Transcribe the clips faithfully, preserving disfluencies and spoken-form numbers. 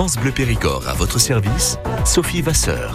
France Bleu Périgord à votre service, Sophie Vasseur.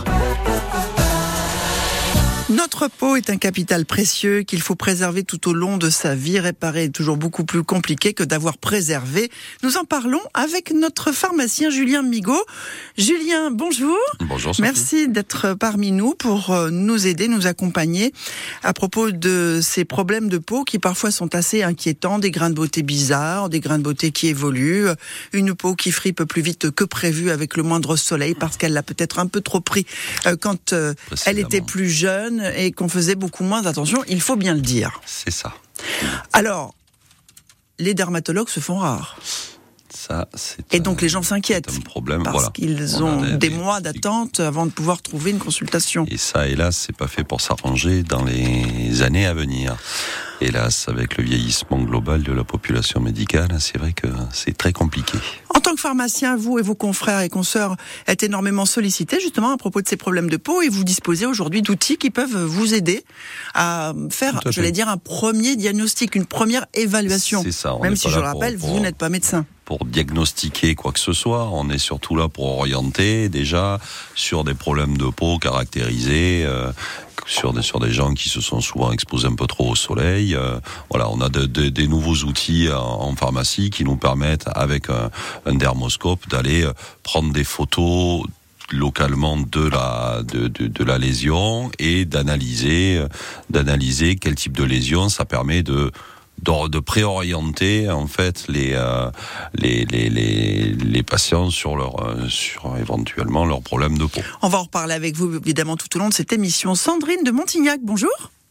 Notre peau est un capital précieux qu'il faut préserver tout au long de sa vie. Réparer est toujours beaucoup plus compliqué que d'avoir préservé. Nous en parlons avec notre pharmacien Julien Migaud. Julien, bonjour. Bonjour Sophie. Merci d'être parmi nous pour nous aider, nous accompagner à propos de ces problèmes de peau qui parfois sont assez inquiétants. Des grains de beauté bizarres, des grains de beauté qui évoluent, une peau qui fripe plus vite que prévu avec le moindre soleil parce qu'elle l'a peut-être un peu trop pris quand elle était plus jeune et qu'on faisait beaucoup moins attention, il faut bien le dire. C'est ça. Alors, les dermatologues se font rares. Ça, c'est et donc les gens s'inquiètent. C'est un problème, parce voilà. qu'ils ont des, des, des mois d'attente avant de pouvoir trouver une consultation. Et ça, hélas, c'est pas fait pour s'arranger dans les années à venir. Hélas, avec le vieillissement global de la population médicale, c'est vrai que c'est très compliqué. En tant que pharmacien, vous et vos confrères et consoeurs êtes énormément sollicités justement à propos de ces problèmes de peau et vous disposez aujourd'hui d'outils qui peuvent vous aider à faire, à j'allais dire, un premier diagnostic, une première évaluation. C'est ça. Même si je le rappelle, pour, vous n'êtes pas médecin. Pour diagnostiquer quoi que ce soit, on est surtout là pour orienter déjà sur des problèmes de peau caractérisés, euh, sur des sur des gens qui se sont souvent exposés un peu trop au soleil. Euh, voilà, on a de, de, des nouveaux outils en, en pharmacie qui nous permettent, avec un, un dermoscope, d'aller prendre des photos localement de la de, de, de la lésion et d'analyser d'analyser quel type de lésion. Ça permet de de, de préorienter en fait les, euh, les les les les patients sur leur euh, sur éventuellement leurs problèmes de peau. On va en reparler avec vous évidemment tout au long de cette émission. Sandrine de Montignac, bonjour.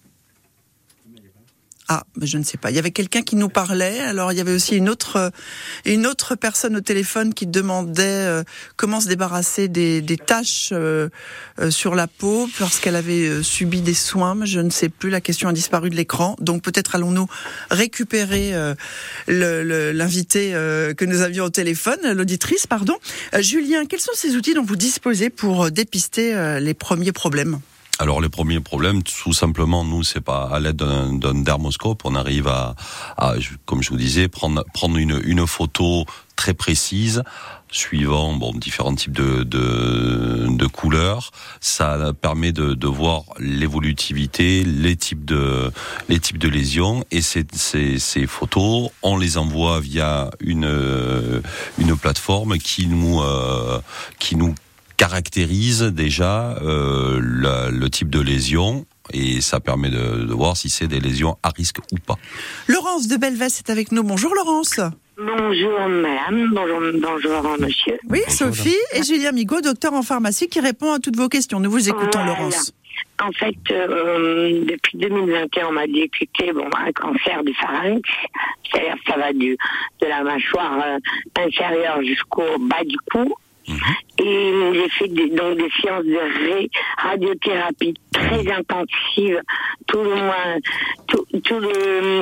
Ah, mais je ne sais pas. Il y avait quelqu'un qui nous parlait. Alors, il y avait aussi une autre, une autre personne au téléphone qui demandait euh, comment se débarrasser des, des taches euh, euh, sur la peau lorsqu'elle avait euh, subi des soins. Mais je ne sais plus. La question a disparu de l'écran. Donc, peut-être allons-nous récupérer euh, le, le, l'invité euh, que nous avions au téléphone, l'auditrice, pardon. Euh, Julien, quels sont ces outils dont vous disposez pour dépister euh, les premiers problèmes ? Alors les premiers problèmes, tout simplement, nous, c'est pas à l'aide d'un, d'un dermoscope, on arrive à, à, comme je vous disais, prendre prendre une une photo très précise, suivant bon différents types de de, de couleurs. Ça permet de, de voir l'évolutivité, les types de les types de lésions, et ces ces, ces photos, on les envoie via une une plateforme qui nous euh, qui nous caractérise déjà euh, le, le type de lésion, et ça permet de, de voir si c'est des lésions à risque ou pas. Laurence de Belvès est avec nous. Bonjour Laurence. Bonjour madame, bonjour, bonjour monsieur. Oui, bonjour, Sophie madame. Et Julien Migaud, docteur en pharmacie, qui répond à toutes vos questions. Nous vous écoutons, voilà. Laurence. En fait, euh, depuis deux mille vingt et un, on m'a détecté bon, un cancer du pharynx, c'est-à-dire que ça va du, de la mâchoire euh, inférieure jusqu'au bas du cou. Mmh. Et j'ai fait des, donc des séances de ré, radiothérapie très intensives, tout le moins, tout, tout le,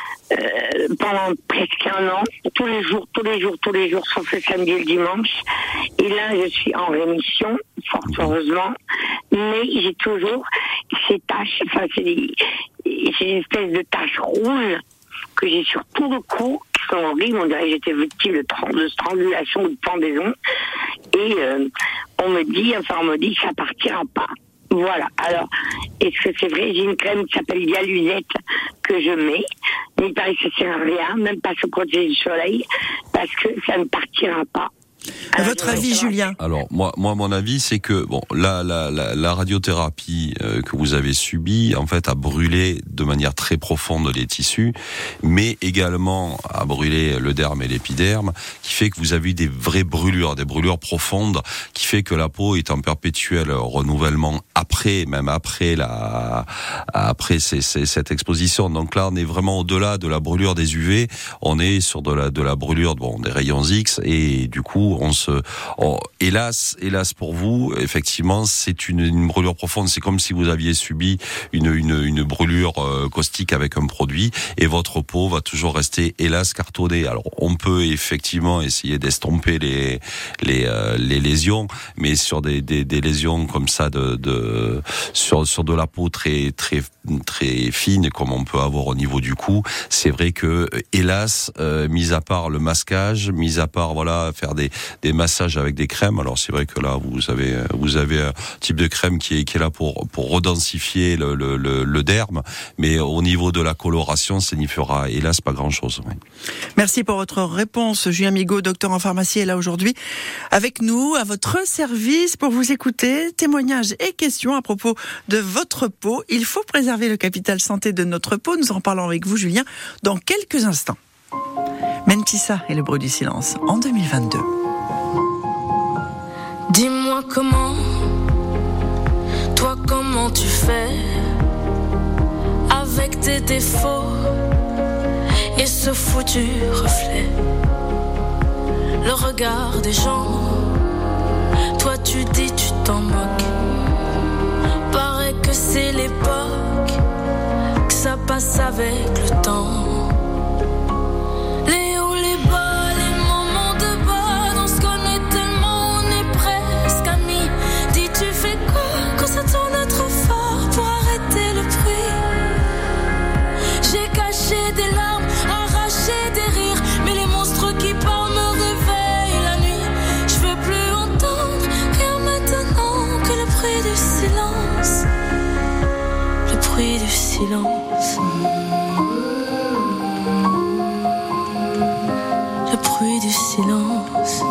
euh, pendant presque un an, tous les jours, tous les jours, tous les jours, sauf le samedi et le dimanche. Et là, je suis en rémission, fort heureusement, mais j'ai toujours ces taches, enfin, c'est des, c'est une espèce de taches rouges que j'ai sur tout le cou, qui sont horribles. On dirait que j'étais victime de, de strangulation ou de pendaison. Et euh, on me dit, enfin on me dit que ça partira pas. Voilà. Alors, est-ce que c'est vrai? J'ai une crème qui s'appelle Dialuzette que je mets. Mais il paraît que ça sert à rien, même pas se protéger du soleil, parce que ça ne partira pas. À votre avis, Julien? Alors moi, moi, mon avis, c'est que bon, la, la, la, la radiothérapie euh, que vous avez subie, en fait, a brûlé de manière très profonde les tissus, mais également a brûlé le derme et l'épiderme, qui fait que vous avez eu des vraies brûlures, des brûlures profondes, qui fait que la peau est en perpétuel renouvellement après, même après la, après ces, ces, cette exposition. Donc là, on est vraiment au-delà de la brûlure des U V, on est sur de la, de la brûlure, bon, des rayons X, et du coup. On se, on, hélas, hélas pour vous, effectivement, c'est une, une brûlure profonde. C'est comme si vous aviez subi une, une, une brûlure euh, caustique avec un produit, et votre peau va toujours rester, hélas, cartonnée. Alors, on peut effectivement essayer d'estomper les, les, euh, les lésions, mais sur des, des, des lésions comme ça, de, de, sur, sur de la peau très, très très fine comme on peut avoir au niveau du cou. C'est vrai que, hélas, euh, mis à part le masquage, mis à part voilà faire des des massages avec des crèmes. Alors c'est vrai que là vous avez vous avez un type de crème qui est qui est là pour pour redensifier le le le, le derme, mais au niveau de la coloration, ça n'y fera hélas pas grand chose. Oui. Merci pour votre réponse, Julien Migaud, docteur en pharmacie, est là aujourd'hui avec nous à votre service pour vous écouter. Témoignages et questions à propos de votre peau. Il faut préserver le capital santé de notre peau. Nous en parlons avec vous, Julien, dans quelques instants. Mentissa et le bruit du silence en deux mille vingt-deux. Dis-moi comment, toi comment tu fais avec tes défauts et ce foutu reflet. Le regard des gens, toi tu dis tu t'en moques. Paraît que c'est l'époque, que ça passe avec le temps. Les hauts, les bas, les moments de bas, on se connaît tellement, on est presque amis. Dis tu fais quoi quand ça tourne trop fort pour arrêter le bruit? J'ai caché des larmes, arraché des rires, mais les monstres qui parlent me réveillent la nuit. Je veux plus entendre rien maintenant que le bruit du silence. Le bruit du silence. Le bruit du silence.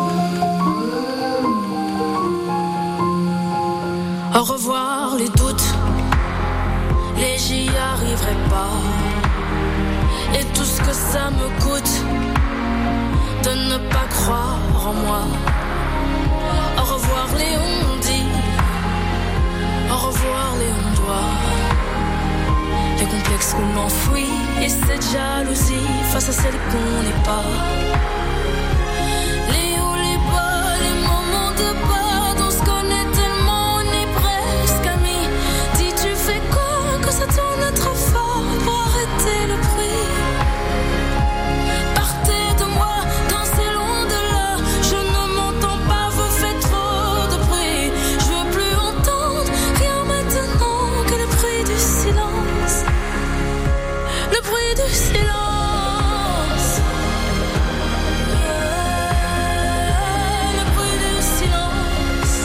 Au revoir les doutes, les j'y arriverai pas. Et tout ce que ça me coûte de ne pas croire en moi. Au revoir les on-dit, au revoir les on-doit. Les complexes qu'on enfouit et cette jalousie face à celle qu'on n'est pas. Les hauts, les bas, les moments de bas, on se connaît tellement, on est presque amis. Dis tu fais quoi quand ça tourne trop fort pour arrêter le bruit? Partez de moi, dansez loin de là. Je ne m'entends pas, vous faites trop de bruit. Je veux plus entendre rien maintenant que le bruit du silence. Le bruit du silence. Le bruit du silence.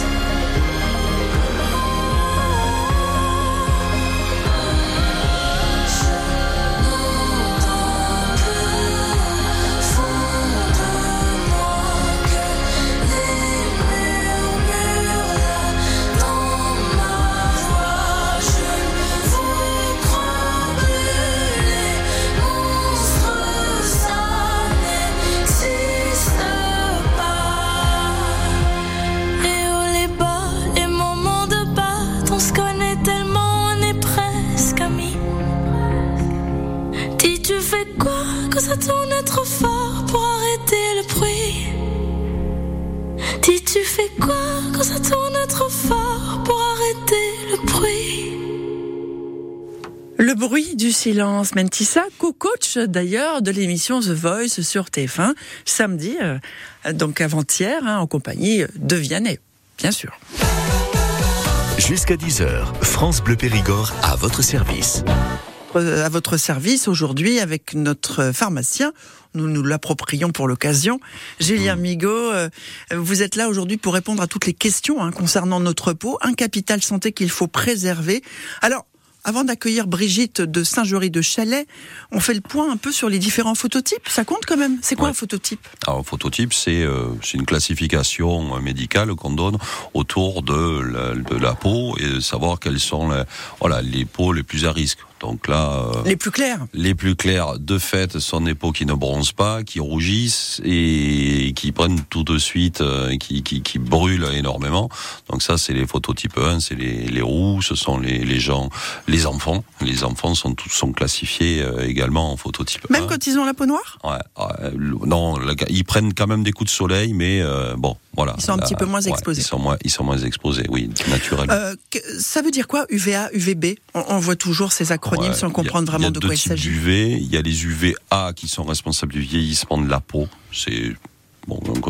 Je n'entends plus fond de moi que les murmures là dans ma voix. Je ne vous crois plus, les monstres ça n'existe pas. Et oh les bas, les moments de bas, on se connaît tellement, on est presque amis. Dis tu fais quoi quand ça tourne trop fort pour arrêter le bruit? Dis tu fais quoi quand ça tourne trop fort pour arrêter le bruit? Le bruit du silence, Mentissa, co-coach d'ailleurs de l'émission The Voice sur T F un, samedi, euh, donc avant-hier, hein, en compagnie de Vianney, bien sûr. Jusqu'à dix heures, France Bleu Périgord à votre service. À votre service aujourd'hui avec notre pharmacien. Nous nous l'approprions pour l'occasion. Julien Migaud, euh, vous êtes là aujourd'hui pour répondre à toutes les questions hein, concernant notre peau, un capital santé qu'il faut préserver. Alors, avant d'accueillir Brigitte de Saint-Jory de Chalais, on fait le point un peu sur les différents phototypes. Ça compte quand même. C'est quoi ouais. un phototype? Alors, un phototype, c'est euh, c'est une classification médicale qu'on donne autour de la, de la peau et de savoir quelles sont les, voilà, les peaux les plus à risque. Donc là, euh, les plus clairs. Les plus clairs, de fait, sont des peaux qui ne bronzent pas, qui rougissent et qui prennent tout de suite, euh, qui, qui, qui brûlent énormément. Donc ça, c'est les phototypes un, c'est les, les roux, ce sont les, les gens, les enfants. Les enfants sont tous sont classifiés euh, également en phototype Même un. quand ils ont la peau noire? Ouais, euh, non, le, ils prennent quand même des coups de soleil, mais euh, bon, voilà. Ils sont un là, petit peu moins ouais, exposés. Ils sont moins, ils sont moins exposés, oui, naturellement. Euh, ça veut dire quoi, U V A, U V B? on, on voit toujours ces acronymes ouais, sans comprendre vraiment de quoi il s'agit. Il y a deux types d'U V. Il y a les U V A qui sont responsables du vieillissement de la peau. C'est bon, on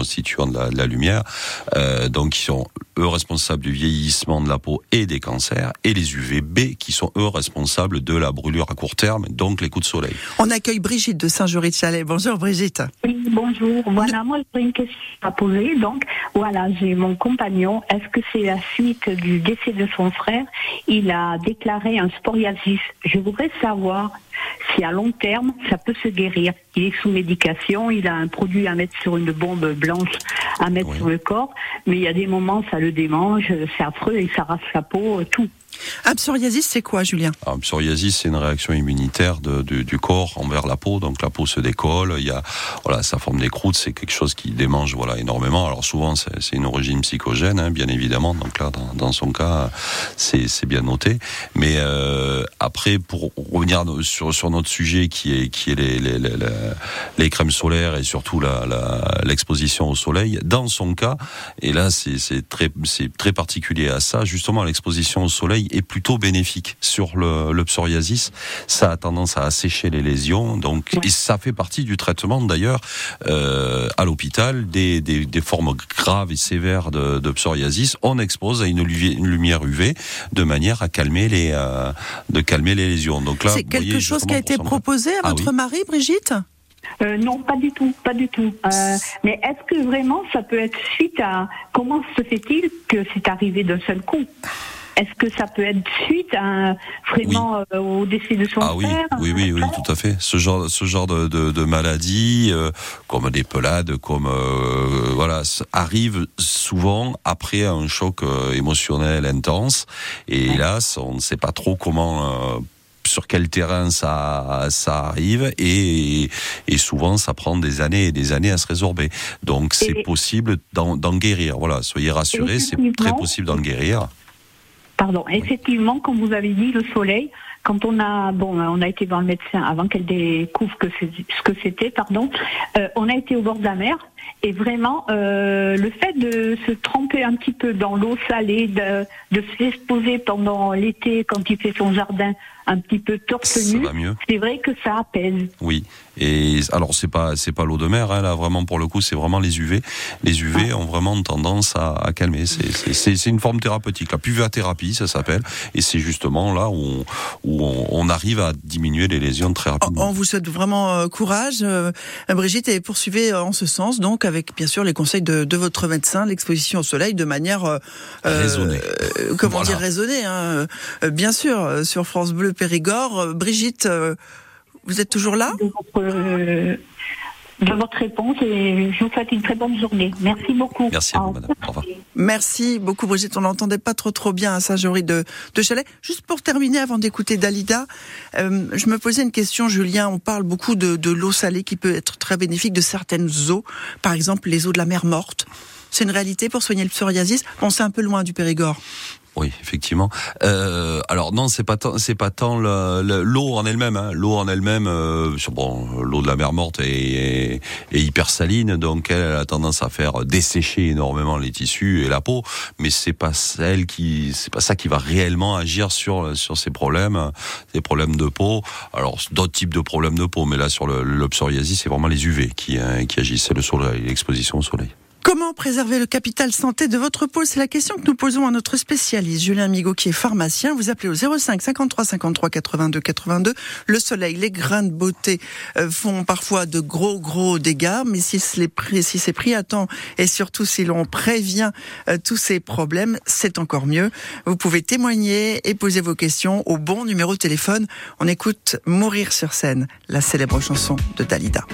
constituants de la, de la lumière, euh, donc qui sont eux responsables du vieillissement de la peau et des cancers, et les U V B qui sont eux responsables de la brûlure à court terme, donc les coups de soleil. On accueille Brigitte de Saint-Jory-de-Chalais. Bonjour Brigitte. Oui, bonjour. Voilà, moi j'ai une question à poser. Donc, voilà, j'ai mon compagnon. Est-ce que c'est la suite du décès de son frère? Il a déclaré un psoriasis. Je voudrais savoir si à long terme, ça peut se guérir. Il est sous médication, il a un produit à mettre sur une bombe blanche à mettre oui. sur le corps, mais il y a des moments, ça le démange, c'est affreux et ça rase sa peau, tout. Un psoriasis, c'est quoi, Julien? Un psoriasis, c'est une réaction immunitaire de, de, du corps envers la peau. Donc la peau se décolle, il y a, voilà, ça forme des croûtes, c'est quelque chose qui démange, voilà, énormément. Alors souvent, c'est, c'est une origine psychogène, hein, bien évidemment. Donc là, dans, dans son cas, c'est, c'est bien noté. Mais euh, après, pour revenir sur, sur notre sujet, qui est, qui est les, les, les, les, les crèmes solaires et surtout la, la, l'exposition au soleil, dans son cas, et là, c'est, c'est très, c'est très particulier à ça. Justement, l'exposition au soleil est plutôt bénéfique sur le, le psoriasis. Ça a tendance à assécher les lésions, donc et ça fait partie du traitement d'ailleurs euh, à l'hôpital des, des, des formes graves et sévères de, de psoriasis. On expose à une, une lumière U V de manière à calmer les euh, de calmer les lésions. Donc là, c'est quelque voyez, chose qui a été proposé à votre ah, oui. mari, Brigitte? Euh, non, pas du tout, pas du tout. Euh, mais est-ce que vraiment ça peut être suite à... Comment se fait-il que c'est arrivé d'un seul coup? Est-ce que ça peut être suite à, vraiment oui. euh, au décès de son ah, frère? Oui, oui, oui, oui, tout à fait. Ce genre, ce genre de, de, de maladie, euh, comme des pelades, comme euh, voilà, arrive souvent après un choc euh, émotionnel intense. Et ouais. hélas, on ne sait pas trop comment. Euh, sur quel terrain ça ça arrive et et souvent ça prend des années et des années à se résorber. Donc c'est et possible d'en, d'en guérir. Voilà, soyez rassurés, c'est très possible d'en guérir. Pardon, effectivement, comme vous avez dit, le soleil, quand on a, bon, on a été voir le médecin avant qu'elle découvre que c'est, ce que c'était, pardon, euh, on a été au bord de la mer et vraiment, euh, le fait de se tremper un petit peu dans l'eau salée, de, de s'exposer pendant l'été quand il fait son jardin un petit peu torse nu, c'est vrai que ça apaise. Oui. Et alors c'est pas c'est pas l'eau de mer hein, là vraiment pour le coup c'est vraiment les U V. Les U V ah. ont vraiment tendance à, à calmer. C'est, c'est c'est c'est une forme thérapeutique. La puvathérapie ça s'appelle et c'est justement là où on, où on, on arrive à diminuer les lésions très rapidement. On vous souhaite vraiment euh, courage, euh, Brigitte, et poursuivez en ce sens donc avec bien sûr les conseils de, de votre médecin, l'exposition au soleil de manière euh, raisonnée. Euh, comment voilà. dire raisonnée hein, euh, bien sûr sur France Bleu Périgord. Brigitte. Euh, Vous êtes toujours là de votre, euh, de votre réponse et je vous souhaite une très bonne journée. Merci beaucoup. Merci à vous, madame. Au revoir. Merci beaucoup, Brigitte. On n'entendait pas trop trop bien à Saint-Jory de, de Chalais. Juste pour terminer, avant d'écouter Dalida, euh, je me posais une question, Julien. On parle beaucoup de, de l'eau salée qui peut être très bénéfique, de certaines eaux. Par exemple, les eaux de la mer Morte. C'est une réalité pour soigner le psoriasis. Bon, c'est un peu loin du Périgord. Oui, effectivement. Euh, alors non, c'est pas tant, c'est pas tant le, le, l'eau en elle-même. Hein. L'eau en elle-même, euh, bon, l'eau de la mer Morte est, est, est hyper saline, donc elle, elle a tendance à faire dessécher énormément les tissus et la peau. Mais c'est pas celle qui, c'est pas ça qui va réellement agir sur sur ces problèmes, ces problèmes de peau. Alors d'autres types de problèmes de peau, mais là sur le, le psoriasis, c'est vraiment les U V qui hein, qui agissent, c'est le soleil, l'exposition au soleil. Comment préserver le capital santé de votre peau? C'est la question que nous posons à notre spécialiste, Julien Migaud, qui est pharmacien. Vous appelez au zéro cinq cinquante-trois cinquante-trois quatre-vingt-deux quatre-vingt-deux. Le soleil, les grains de beauté euh, font parfois de gros, gros dégâts, mais si, les pris, si c'est pris à temps et surtout si l'on prévient euh, tous ces problèmes, c'est encore mieux. Vous pouvez témoigner et poser vos questions au bon numéro de téléphone. On écoute Mourir sur scène, la célèbre chanson de Dalida.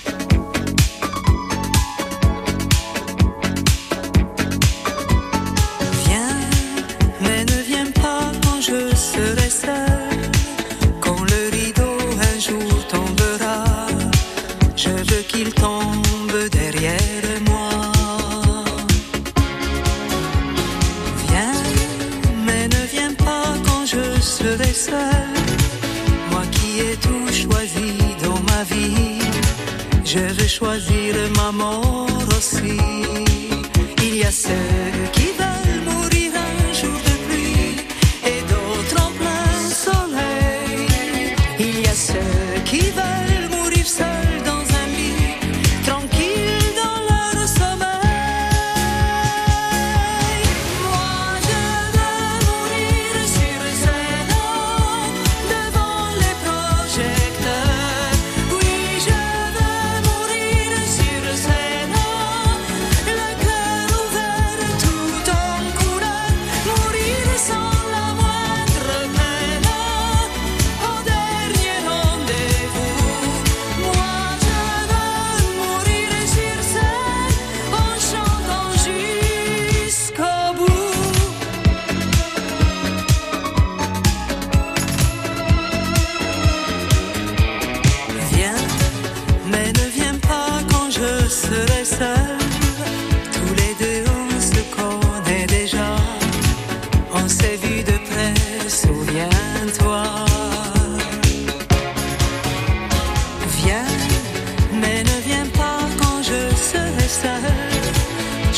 Moi qui ai tout choisi dans ma vie, je veux choisir ma mort aussi. Il y a ceux qui veulent mourir un jour de pluie et d'autres en plein soleil. Il y a ceux qui veulent mourir seuls dans un lit, tranquilles dans leur sommeil.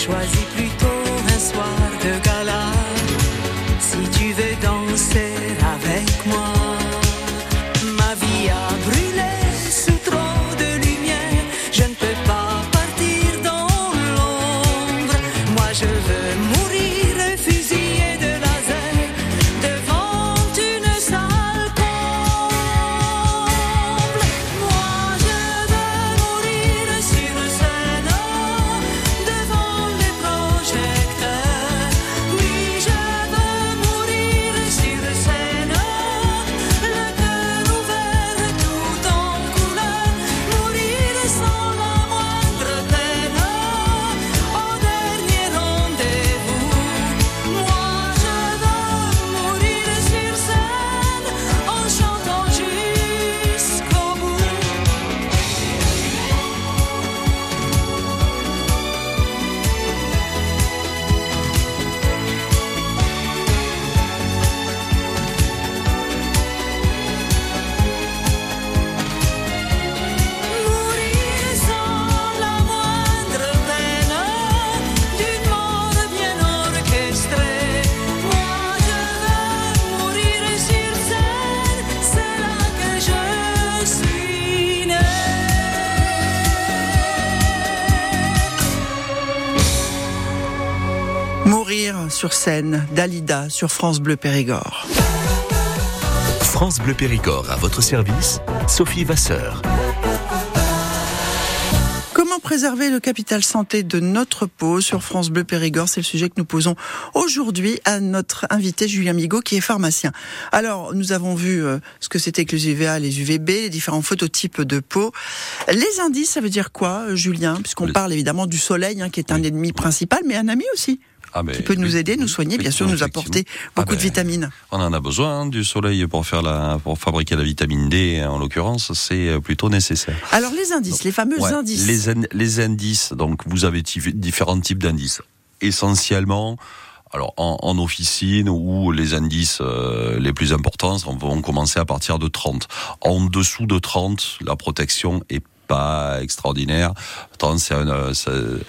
choisis plutôt un soir de gala. Si tu veux danser avec moi, ma vie a brûlé sous trop de lumière. Je ne peux pas partir dans l'ombre. Moi je veux mourir fusillé de laser devant une salle comble. Moi je veux mourir sur scène devant les projecteurs. Oui, je veux mourir sur scène, le cœur ouvert tout en couleur. Mourir sans la moindre peine au dernier rendez-vous. Moi je veux mourir sur scène en chantant jusqu'au bout. Mourir sans la moindre peine d'une mort bien orchestrée. Moi je veux mourir sur scène, c'est là que je suis née. Mourir sur scène, Dalida sur France Bleu Périgord. France Bleu Périgord à votre service, Sophie Vasseur. Comment préserver le capital santé de notre peau sur France Bleu Périgord? C'est le sujet que nous posons aujourd'hui à notre invité Julien Migaud, qui est pharmacien. Alors, nous avons vu euh, ce que c'était que les U V A, les U V B, les différents phototypes de peau. Les indices, ça veut dire quoi, Julien? Puisqu'on Le- parle évidemment du soleil, hein, qui est un Oui. ennemi principal, mais un ami aussi, Ah, mais qui peut nous oui, aider, nous oui, soigner, bien sûr, effectivement, nous apporter effectivement. beaucoup Ah de ben, vitamines. On en a besoin hein, du soleil pour faire la, pour fabriquer la vitamine D. En l'occurrence, c'est euh, plutôt nécessaire. Alors, les indices, les fameux Ouais, indices. Les, in- les indices, donc vous avez tif- différents types d'indices. Essentiellement, alors en, en officine, où les indices euh, les plus importants vont commencer à partir de trente. En dessous de trente, la protection est pas extraordinaire. trente, c'est un, c'est-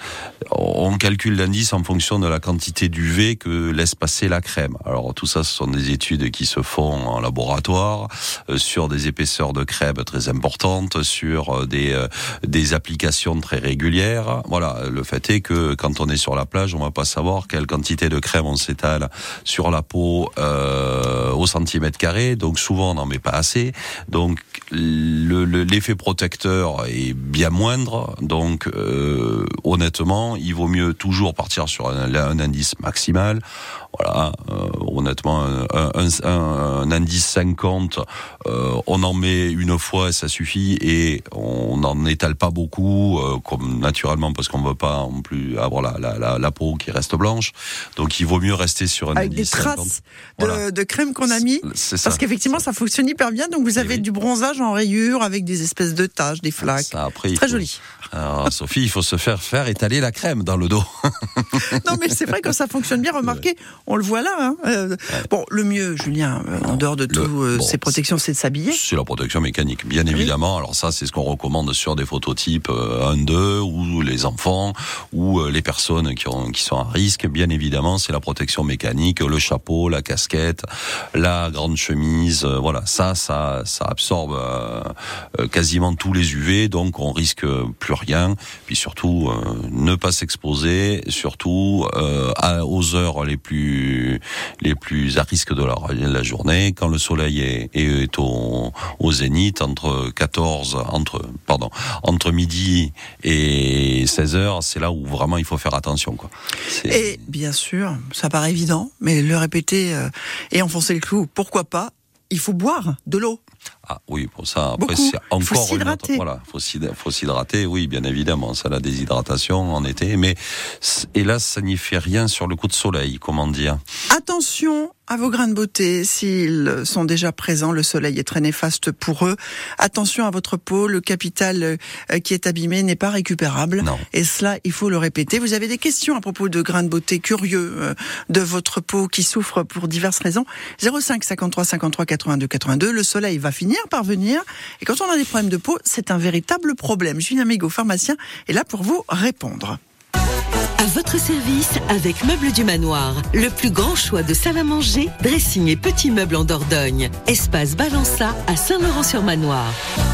on calcule l'indice en fonction de la quantité d'U V que laisse passer la crème. Alors tout ça, ce sont des études qui se font en laboratoire euh, sur des épaisseurs de crème très importantes, sur euh, des euh, des applications très régulières. Voilà, le fait est que quand on est sur la plage, on va pas savoir quelle quantité de crème on s'étale sur la peau euh, au centimètre carré. Donc souvent on n'en met pas assez. Donc le, le- l'effet protecteur est bien moindre. Donc euh, honnêtement, il vaut mieux toujours partir sur un, un indice maximal. Voilà, euh, honnêtement, un, un, un, un indice cinquante, euh, on en met une fois et ça suffit, et on n'en étale pas beaucoup, euh, comme naturellement, parce qu'on veut pas non plus avoir la, la, la, la peau qui reste blanche. Donc il vaut mieux rester sur un Avec des indice traces cinquante. de, Voilà. de crème qu'on a mis. C'est ça. Parce qu'effectivement, ça fonctionne hyper bien. Donc, vous avez oui. du bronzage en rayures avec des espèces de taches, des flaques. Ça, après, il Très faut- joli. Alors, Sophie, il faut se faire faire étaler la crème dans le dos. Non, mais c'est vrai que ça fonctionne bien. Remarquez, on le voit là. Hein. Euh, Bon, le mieux, Julien, euh, en dehors de Le- tout, euh, bon, ces protections, c'est de s'habiller. C'est la protection mécanique, bien évidemment. Alors ça, c'est ce qu'on recommande sur des phototypes euh, un deux, ou les enfants, ou euh, les personnes qui, ont, qui sont à risque. Bien évidemment, c'est la protection mécanique, le chapeau, la casquette, la grande chemise. Euh, voilà, ça, ça, ça absorbe euh, euh, quasiment tous les U V, donc on risque plus rien. Puis surtout, euh, ne pas s'exposer, surtout euh, à, aux heures les plus les plus à risque de la, la journée, quand le soleil est, est, est au, au zénith, entre quatorze, entre pardon, entre midi et seize heures, c'est là où vraiment il faut faire attention, quoi. C'est- Et bien sûr, ça paraît évident, mais le répéter euh, et enfoncer le clou, pourquoi pas? Il faut boire de l'eau. Ah oui, pour ça, après Beaucoup. c'est Il faut encore une autre, s'hydrater. voilà, faut s'hyd- faut s'hydrater, oui, bien évidemment, ça la déshydratation en été, mais c- hélas, ça n'y fait rien sur le coup de soleil, comment dire. Attention à vos grains de beauté, s'ils sont déjà présents, le soleil est très néfaste pour eux. Attention à votre peau, le capital euh, qui est abîmé n'est pas récupérable. Non. Et cela, il faut le répéter. Vous avez des questions à propos de grains de beauté curieux euh, de votre peau qui souffre pour diverses raisons. zéro cinq cinquante-trois cinquante-trois quatre-vingt-deux quatre-vingt-deux. Le soleil va finir par venir. Et quand on a des problèmes de peau, c'est un véritable problème. Julien Migaud, pharmacien, est là pour vous répondre. À votre service avec Meubles du Manoir. Le plus grand choix de salle à manger, dressing et petits meubles en Dordogne. Espace Balança à Saint-Laurent-sur-Manoir.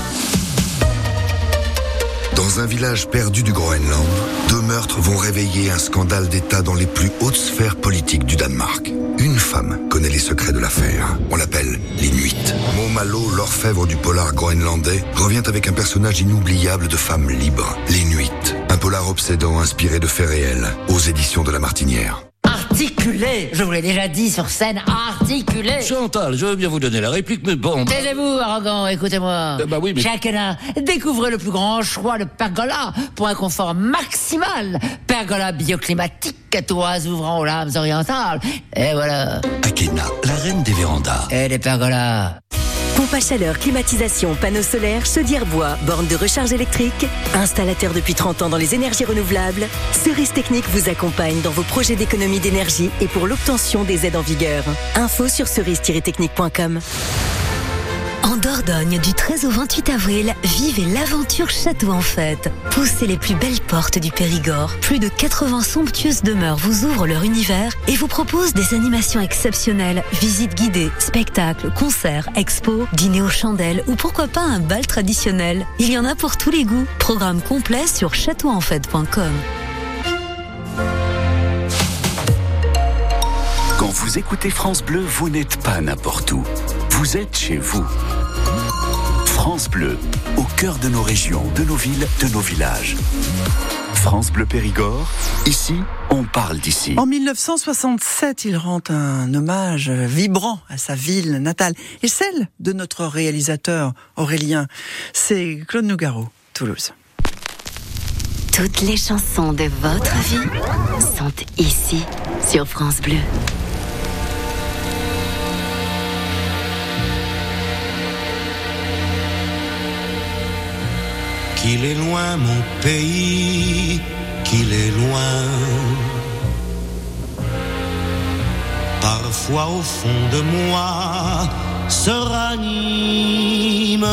Dans un village perdu du Groenland, deux meurtres vont réveiller un scandale d'État dans les plus hautes sphères politiques du Danemark. Une femme connaît les secrets de l'affaire. On l'appelle l'Inuit. Maud Malo, l'orfèvre du polar groenlandais, revient avec un personnage inoubliable de femme libre, l'Inuit. Un polar obsédant inspiré de faits réels, aux éditions de La Martinière. Articulé, je vous l'ai déjà dit sur scène, articulé. Chantal, je veux bien vous donner la réplique, mais bon... Taisez-vous, arrogant, écoutez-moi. Euh, bah oui, mais... Jacques Hénin, découvrez le plus grand choix de pergola pour un confort maximal. Pergola bioclimatique, toits ouvrant aux lames orientales. Et voilà. Akena, la reine des vérandas. Et des pergolas. Pompe à chaleur, climatisation, panneaux solaires, chaudière bois, borne de recharge électrique. Installateur depuis trente ans dans les énergies renouvelables, Cerise Technique vous accompagne dans vos projets d'économie d'énergie et pour l'obtention des aides en vigueur. Info sur cerise tiret technique point com. En Dordogne, du treize au vingt-huit avril, vivez l'aventure Château en Fête. Poussez les plus belles portes du Périgord. Plus de quatre-vingts somptueuses demeures vous ouvrent leur univers et vous proposent des animations exceptionnelles, visites guidées, spectacles, concerts, expos, dîners aux chandelles ou pourquoi pas un bal traditionnel. Il y en a pour tous les goûts. Programme complet sur château en fête point com. Quand vous écoutez France Bleu, vous n'êtes pas n'importe où. Vous êtes chez vous. France Bleu, au cœur de nos régions, de nos villes, de nos villages. France Bleu Périgord, ici, on parle d'ici. En mille neuf cent soixante-sept, il rend un hommage vibrant à sa ville natale et celle de notre réalisateur Aurélien. C'est Claude Nougaro, Toulouse. Toutes les chansons de votre vie sont ici, sur France Bleu. Qu'il est loin mon pays, qu'il est loin. Parfois au fond de moi se ranime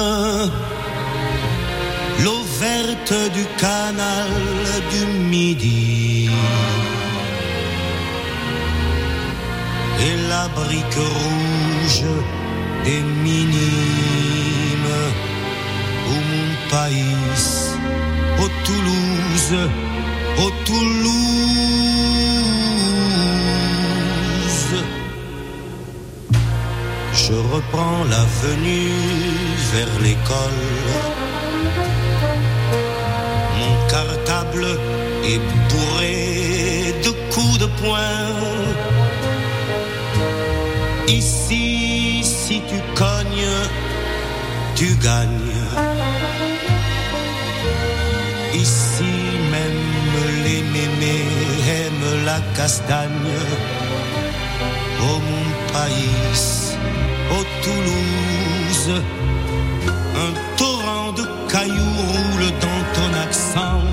l'eau verte du canal du Midi et la brique rouge des minimes. Au mon pays, au Toulouse, au Toulouse. Je reprends l'avenue vers l'école. Mon cartable est bourré de coups de poing. Ici, si tu cognes, tu gagnes. Ici même les mémés aiment la castagne. Oh mon pays, oh Toulouse, un torrent de cailloux roule dans ton accent.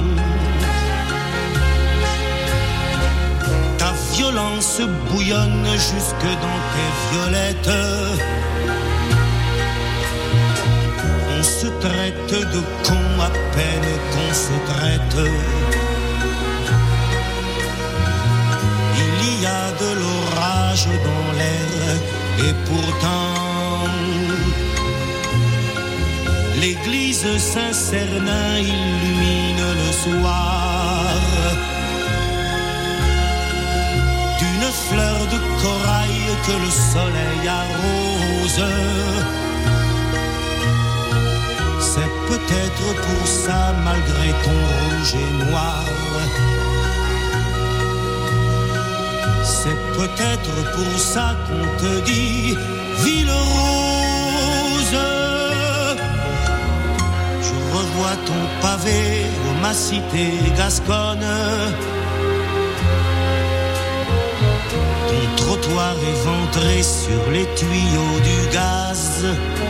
Ta violence bouillonne jusque dans tes violettes. On se traite de con à peine qu'on se traite. Il y a de l'orage dans l'air et pourtant l'église Saint-Cernin illumine le soir d'une fleur de corail que le soleil arrose. C'est peut-être pour ça, malgré ton rouge et noir, c'est peut-être pour ça qu'on te dit ville rose. Je revois ton pavé ô ma cité gasconne, ton trottoir éventré sur les tuyaux du gaz.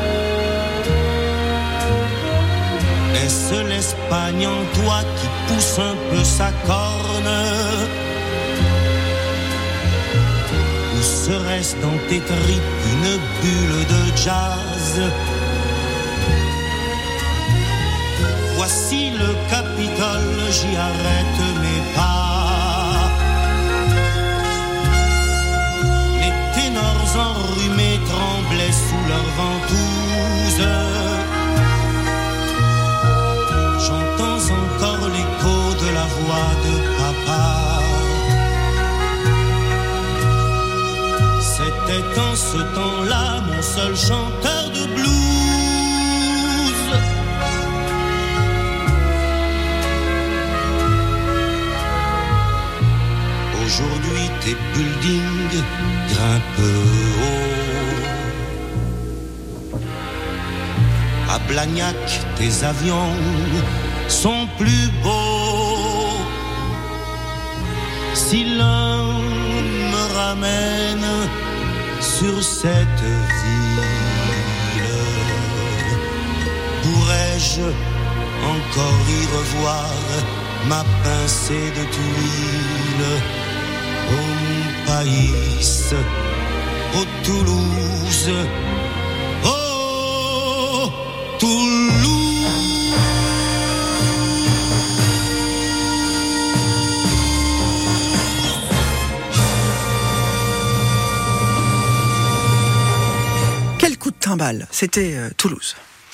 Est-ce l'Espagne en toi qui pousse un peu sa corne? Ou serait-ce dans tes tripes une bulle de jazz? Voici le Capitole, j'y arrête mes pas. ce temps-là mon seul chanteur de blues. Aujourd'hui tes buildings grimpent haut. À Blagnac tes avions sont plus beaux. Si l'un me ramène sur cette ville, pourrais-je encore y revoir ma pincée de tuiles? Au pays, au Toulouse, oh Toulouse. Quel coup de timbale, c'était euh, Toulouse.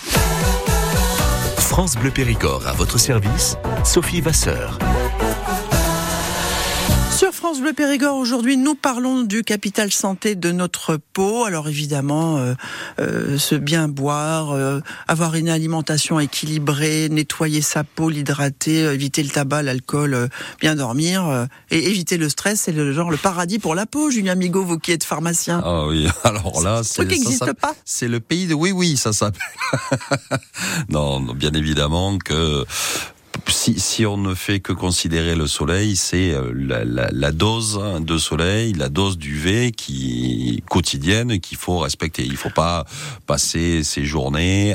France Bleu Périgord à votre service, Sophie Vasseur. Sur France Bleu Périgord, aujourd'hui, nous parlons du capital santé de notre peau. Alors évidemment, euh, euh, se bien boire, euh, avoir une alimentation équilibrée, nettoyer sa peau, l'hydrater, euh, éviter le tabac, l'alcool, euh, bien dormir euh, et éviter le stress, c'est le genre le paradis pour la peau. Julien Migaud, vous qui êtes pharmacien. Ah oui, alors là, c'est, c'est qui n'existe pas. C'est le pays de oui, oui, ça s'appelle. Non, bien évidemment que. Si, si on ne fait que considérer le soleil, c'est la, la, la dose de soleil, la dose d'U V qui quotidienne qu'il faut respecter. Il ne faut pas passer ses journées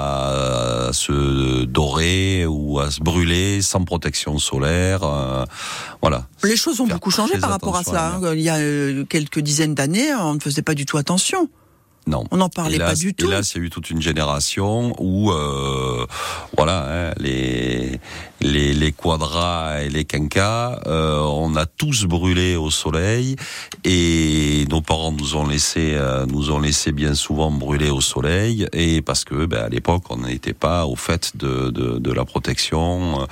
à se dorer ou à se brûler sans protection solaire. Euh, voilà. Les choses ont beaucoup changé par rapport à cela. Hein. Il y a quelques dizaines d'années, on ne faisait pas du tout attention. Non. On n'en parlait hélas, pas du tout. Hélas, il y a eu toute une génération où, euh, voilà, hein, les, les, les quadras et les quinquas, euh, on a tous brûlé au soleil et nos parents nous ont laissé, euh, nous ont laissé bien souvent brûler au soleil et parce que, ben, à l'époque, on n'était pas au fait de, de, de la protection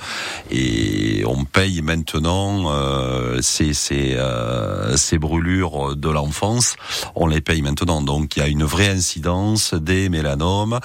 et on paye maintenant euh, ces, ces, euh, ces brûlures de l'enfance, on les paye maintenant. Donc, il y a une vraie incidence des mélanomes,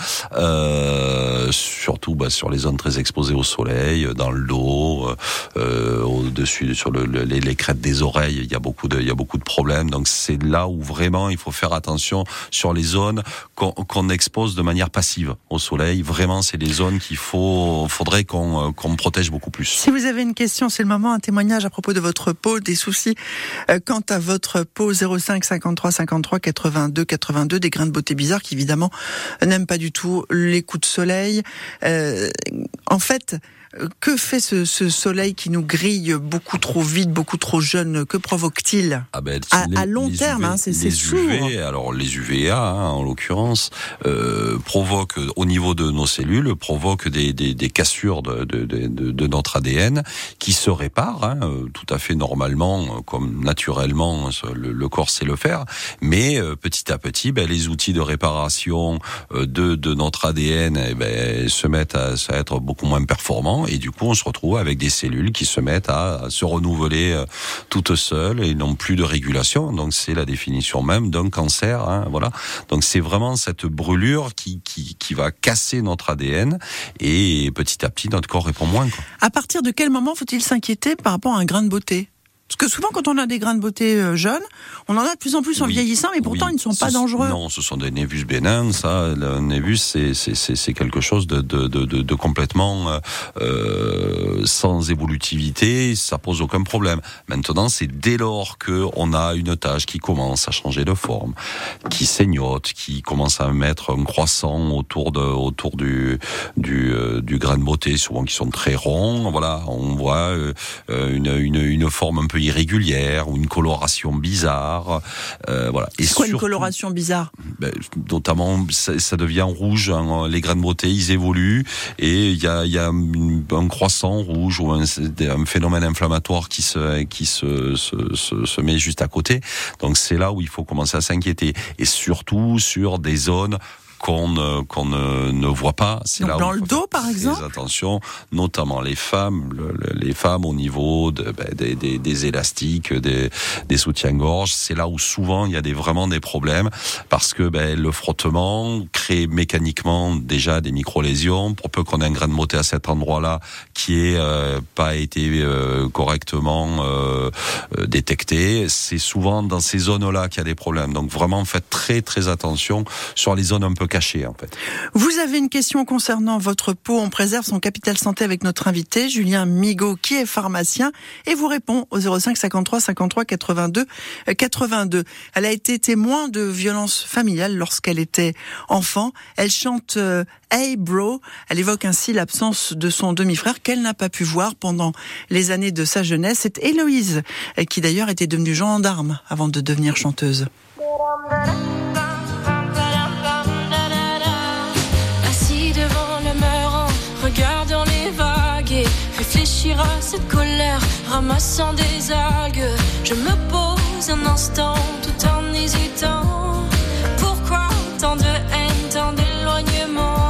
euh, surtout bah, sur les zones très exposées au soleil, dans le dos, euh, au-dessus, sur le, le, les, les crêtes des oreilles, il y a beaucoup de, il y a beaucoup de problèmes. Donc c'est là où vraiment il faut faire attention sur les zones qu'on, qu'on expose de manière passive au soleil. Vraiment, c'est des zones qu'il faut, faudrait qu'on, qu'on protège beaucoup plus. Si vous avez une question, c'est le moment, un témoignage à propos de votre peau, des soucis euh, quant à votre peau, zéro cinq cinquante-trois cinquante-trois quatre-vingt-deux quatre-vingt-deux, des grains de beauté bizarres qui évidemment n'aiment pas du tout les coups de soleil. Euh, en fait, que fait ce, ce soleil qui nous grille beaucoup trop vite, beaucoup trop jeune? Que provoque-t-il? Ah ben, à, les, à long terme, U V, hein, c'est, les c'est sourd. U V, alors les U V A, hein, en l'occurrence, euh, provoquent au niveau de nos cellules, provoquent des, des, des cassures de, de, de, de notre A D N qui se réparent, hein, tout à fait normalement, comme naturellement le, le corps sait le faire. Mais euh, petit à petit, ben, les outils de réparation de, de notre A D N eh ben, se mettent à, à être beaucoup moins performants et du coup on se retrouve avec des cellules qui se mettent à, à se renouveler euh, toutes seules et n'ont plus de régulation. Donc c'est la définition même d'un cancer. Hein, voilà. Donc c'est vraiment cette brûlure qui, qui, qui va casser notre A D N et petit à petit notre corps répond moins, quoi. À partir de quel moment faut-il s'inquiéter par rapport à un grain de beauté? Parce que souvent, quand on a des grains de beauté euh, jeunes, on en a de plus en plus en oui, vieillissant, mais pourtant, oui. ils ne sont ce, pas dangereux. Non, ce sont des névus bénins. Ça, le névus, c'est, c'est, c'est, c'est quelque chose de, de, de, de complètement euh, sans évolutivité. Ça pose aucun problème. Maintenant, c'est dès lors que on a une tache qui commence à changer de forme, qui saignote, qui commence à mettre un croissant autour de, autour du, du, euh, du grain de beauté, souvent qui sont très ronds. Voilà, on voit euh, une, une, une forme un peu irrégulière ou une coloration bizarre. Euh, voilà. Et c'est quoi surtout, une coloration bizarre? ben, notamment, ça, ça devient rouge. Hein, les grains de beauté, ils évoluent et il y a, y a une, un croissant rouge ou un, un phénomène inflammatoire qui se qui se, se, se, se met juste à côté. Donc c'est là où il faut commencer à s'inquiéter et surtout sur des zones qu'on ne, qu'on ne, ne voit pas. C'est Donc là dans où le dos, par exemple. Attention, notamment les femmes, le, le, les femmes au niveau de, ben, des, des, des élastiques, des, des soutiens-gorge. C'est là où souvent il y a des, vraiment des problèmes parce que ben, le frottement crée mécaniquement déjà des micro-lésions. Pour peu qu'on ait un grain de beauté à cet endroit-là qui ait euh, pas été euh, correctement euh, euh, détecté, c'est souvent dans ces zones-là qu'il y a des problèmes. Donc vraiment, faites très très attention sur les zones un peu cachées en fait. Vous avez une question concernant votre peau. On préserve son capital santé avec notre invité Julien Migaud, qui est pharmacien et vous répond au zéro cinq cinquante-trois cinquante-trois quatre-vingt-deux quatre-vingt-deux. Elle a été témoin de violences familiales lorsqu'elle était enfant. Elle chante euh, Hey Bro. Elle évoque ainsi l'absence de son demi-frère qu'elle n'a pas pu voir pendant les années de sa jeunesse. C'est Héloïse, qui d'ailleurs était devenue gendarme avant de devenir chanteuse. Assis devant le mur en regardant les vagues et réfléchir à cette colère, ramassant des algues. Je me pose un instant tout en hésitant. Pourquoi tant de haine, tant d'éloignement?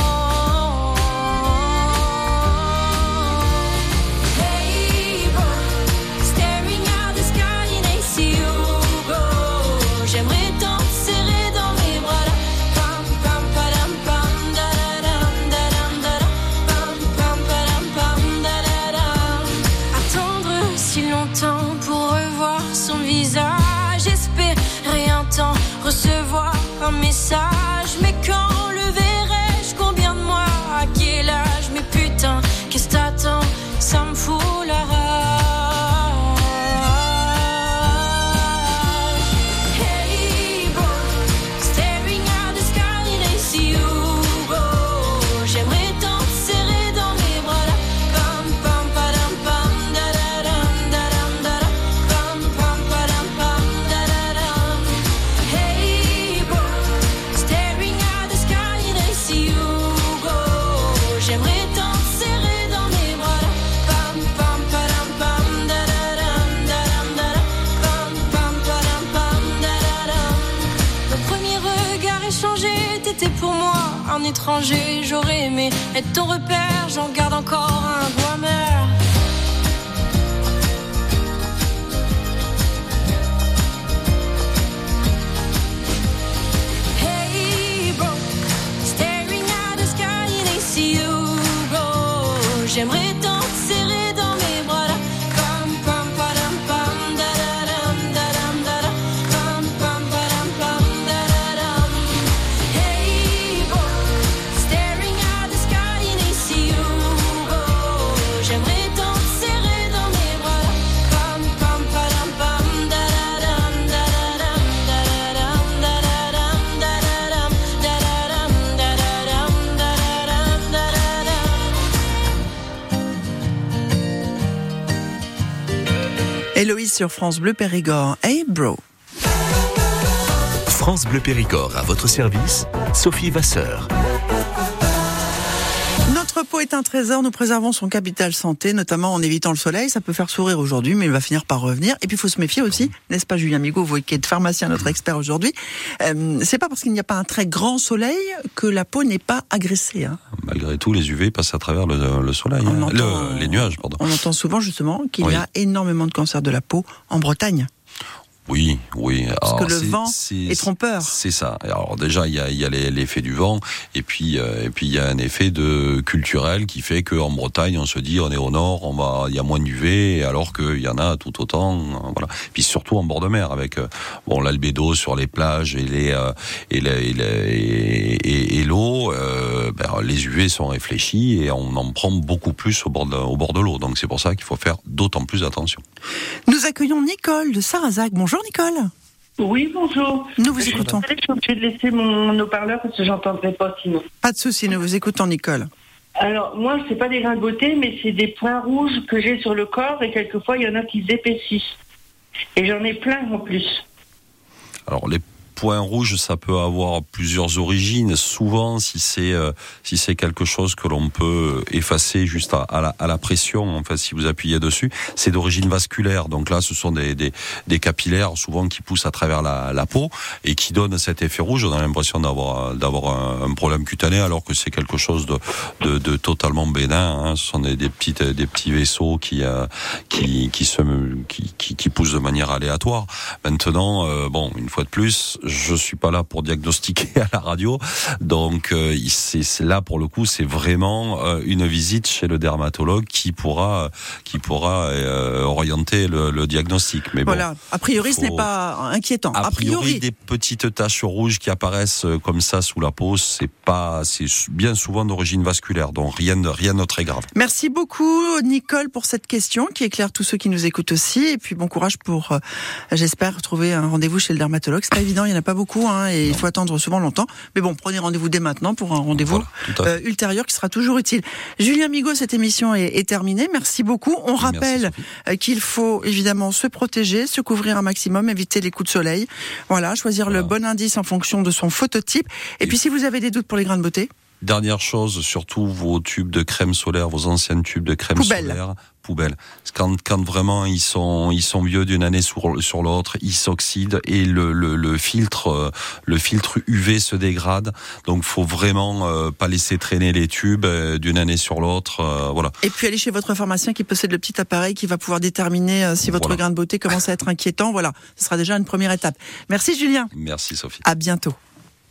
Recevoir un message, mais quand le verrai-je? Combien de mois? À quel âge? Mais putain, qu'est-ce que t'attends? Ça me fout la rage. Hey bro, staring at the sky and I see you go. J'aimerais tant te serrer dans mes bras là. Pam pam padam pam da da dam da dam da da. Pam pam padam pam da da dam. Hey bro, staring at the sky and I see you go. J'aimerais tant te serrer dans mes bras là. Pam pam padam pam da da dam da dam da da. Pam pam padam pam da da dam. Le premier regard échangé, t'étais pour moi un étranger. J'aurais aimé être ton repère, j'en garde encore un goût amer. Hey bro, staring at the sky and I see you go. J'aimerais tant te serrer dans mes bras là. Pam pam padam pam da da dam da dam da da. Pam pam padam pam da da dam. Hey bro, staring at the sky and I see you go. J'aimerais tant te serrer dans mes bras là. Pam pam padam pam da da dam da da dam da da dam da da dam da da dam da da dam da da dam da da dam da da dam. Héloïse sur France Bleu Périgord. Hey bro. France Bleu Périgord à votre service, Sophie Vasseur. Notre peau est un trésor, nous préservons son capital santé, notamment en évitant le soleil. Ça peut faire sourire aujourd'hui, mais il va finir par revenir. Et puis il faut se méfier aussi, n'est-ce pas Julien Migaud, vous qui êtes pharmacien, notre expert aujourd'hui. Euh, c'est pas parce qu'il n'y a pas un très grand soleil que la peau n'est pas agressée. Hein. Malgré tout, les U V passent à travers le, le soleil, hein. entend, le, les nuages, pardon. On entend souvent justement qu'il oui. y a énormément de cancers de la peau en Bretagne. Oui, oui. Parce Alors, que le c'est, vent c'est, est trompeur. C'est ça. Alors déjà, il y a, il y a l'effet du vent, et puis, euh, et puis il y a un effet de culturel qui fait qu'en Bretagne, on se dit, on est au nord, on va, il y a moins d'U V, alors qu'il y en a tout autant. Voilà. Puis surtout en bord de mer, avec euh, bon l'albédo sur les plages et les euh, et, la, et, la, et, et, et l'eau. Euh, ben, les U V sont réfléchis et on en prend beaucoup plus au bord de, au bord de l'eau. Donc c'est pour ça qu'il faut faire d'autant plus attention. Nous accueillons Nicole de Sarrazac. Bonjour Nicole. Oui, bonjour. Nous vous écoutons. Je suis obligée de laisser mon haut-parleur parce que j'entendrai pas sinon. Pas de souci, nous vous écoutons Nicole. Alors, moi, c'est pas des grains de beauté, mais c'est des points rouges que j'ai sur le corps et quelquefois, il y en a qui s'épaississent. Et j'en ai plein en plus. Alors, les point rouge, ça peut avoir plusieurs origines. Souvent, si c'est euh, si c'est quelque chose que l'on peut effacer juste à, à, la, à la pression, en fait, si vous appuyez dessus, c'est d'origine vasculaire. Donc là, ce sont des, des, des capillaires souvent qui poussent à travers la, la peau et qui donnent cet effet rouge. On a l'impression d'avoir d'avoir un, un problème cutané, alors que c'est quelque chose de, de, de totalement bénin. Hein. Ce sont des, des petites des petits vaisseaux qui euh, qui qui se qui, qui, qui poussent de manière aléatoire. Maintenant, euh, bon, une fois de plus, je suis pas là pour diagnostiquer à la radio, donc euh, c'est, c'est là pour le coup, c'est vraiment euh, une visite chez le dermatologue qui pourra qui pourra euh, orienter le, le diagnostic. Mais voilà, bon, a priori, faut... ce n'est pas inquiétant. A, a priori, priori, des petites taches rouges qui apparaissent comme ça sous la peau, c'est pas, c'est bien souvent d'origine vasculaire, donc rien de rien de très grave. Merci beaucoup, Nicole, pour cette question qui éclaire tous ceux qui nous écoutent aussi. Et puis bon courage pour, euh, j'espère, trouver un rendez-vous chez le dermatologue. C'est pas évident, il y en a pas beaucoup, hein, et non. Il faut attendre souvent longtemps. Mais bon, prenez rendez-vous dès maintenant pour un rendez-vous voilà, euh, ultérieur qui sera toujours utile. Julien Migaud, cette émission est, est terminée. Merci beaucoup. On rappelle Merci, qu'il faut évidemment se protéger, se couvrir un maximum, éviter les coups de soleil. Voilà, choisir voilà. le bon indice en fonction de son phototype. Et, et puis si vous avez des doutes pour les grains de beauté. Dernière chose, surtout vos tubes de crème solaire, vos anciennes tubes de crème Poubelle. solaire, poubelle. Quand, quand vraiment ils sont, ils sont vieux d'une année sur, sur l'autre, ils s'oxydent et le, le, le filtre, le filtre U V se dégrade. Donc, faut vraiment euh, pas laisser traîner les tubes euh, d'une année sur l'autre. Euh, voilà. Et puis aller chez votre pharmacien qui possède le petit appareil qui va pouvoir déterminer euh, si votre voilà. grain de beauté commence à être inquiétant. Voilà, ce sera déjà une première étape. Merci Julien. Merci Sophie. À bientôt.